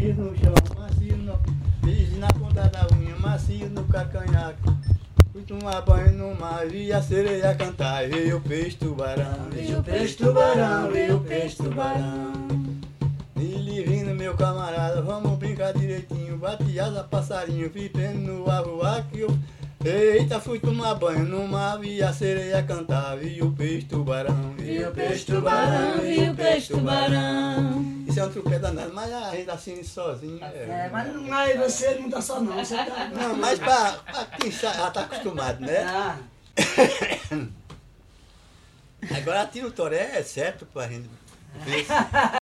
Fiz no chão, macio no... Fiz na ponta da unha, macio no cacanhaque. Fui tomar banho no mar, vi a sereia cantar. Veio o peixe tubarão, veio o peixe tubarão, veio o peixe tubarão. Ele vindo, meu camarada, vamos brincar direitinho. Bate asa, passarinho, vivendo no arruar que eu... Eita, fui tomar banho no mar, vi a sereia cantar. Vi o peixe tubarão, vi o peixe tubarão, vi o peixe tubarão. Isso é um truque danado, mas a gente assim sozinho. Mas você não tá só não, você tá... Não, mas pra quem já tá acostumado, né? Ah. Agora tira o toré é certo pra gente ver.